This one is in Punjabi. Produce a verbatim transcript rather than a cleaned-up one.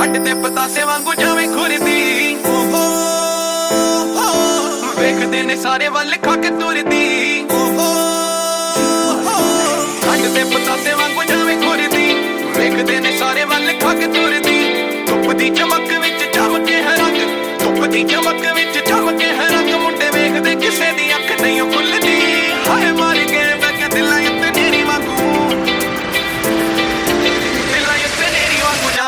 ਠੰਡ ਤੇ ਪਤਾਸੇ ਵਾਂਗੂ ਜਾਵੇਂ ਖੁਰਦੀ ਵੇਖਦੇ ਨੇ ਸਾਰੇ ਵੱਲ ਖਾ ਕੇ ਤੁਰਦੀ ਠੰਡ ਤੇ ਪਤਾਸੇ ਵਾਂਗੂ ਜਾਵੇਂ ਖੁਰਦੀ ਵੇਖਦੇ ਨੇ ਸਾਰੇ ਵੱਲ ਖਾ ਕੇ ਤੁਰਦੀ ਧੁੱਪ ਦੀ ਚਮਕ ਵਿੱਚ ਜਮ ਕੇ ਹੈ ਰੰਗ ਧੁੱਪ ਦੀ ਚਮਕ ਵਿੱਚ ਜਮ ਕੇ ਹੈ ਰੰਗ ਮੁੰਡੇ ਵੇਖਦੇ ਕਿਸੇ ਦੀ ਅੱਖ ਨਹੀਂ ਖੁੱਲ੍ਹਦੀ